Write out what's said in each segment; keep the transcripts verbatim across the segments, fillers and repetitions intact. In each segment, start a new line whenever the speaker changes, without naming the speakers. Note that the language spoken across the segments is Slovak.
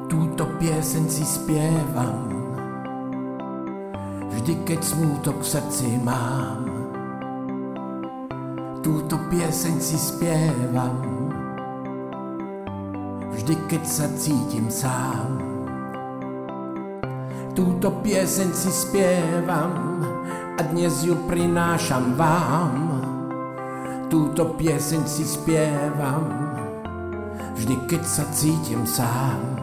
Túto pieseň si spievam vždy, keď smútok v srdci mám. Túto pieseň si spievam vždy, keď sa cítim sám. Túto pieseň si spievam a dnes ju prinášam vám. Túto pieseň si spievam vždy, keď sa cítim sám.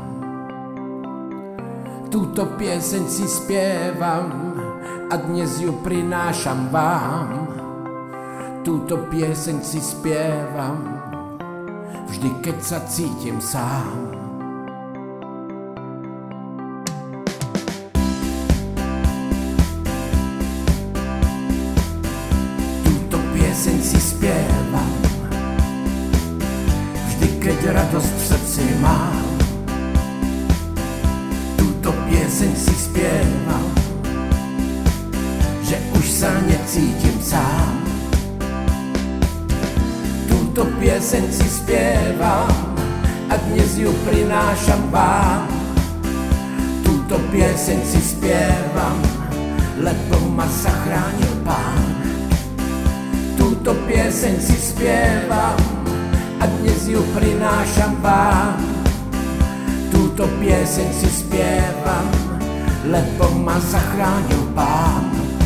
Túto pieseň si spievam a dnes ju prinášam vám. Túto pieseň si spievam vždy, keď sa cítim sám. Túto pieseň si spievam vždy, keď radosť v srdci mám. Túto pieseň si spievam, že už sa necítim sám. Túto pieseň si spievam a dnes ju prinášam vám. Túto pieseň si spievam, lebo ma zachránil Pán. Túto pieseň si spievam a dnes ju prinášam vám. Túto pieseň si spievam, lebo ma zachránil Pán.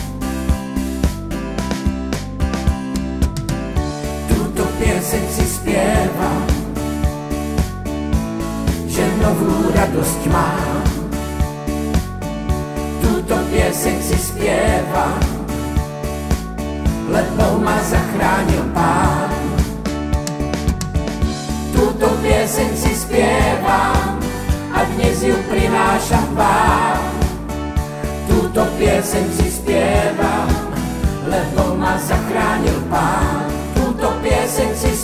Túto pieseň si spievam, že novú radosť mám. Túto pieseň si spievam, lebo ma zachránil Pán. Túto pieseň si spievam a dnes ju prinášam vám. Túto pieseň si spievam, lebo ma zachránil Pán. Túto pieseň si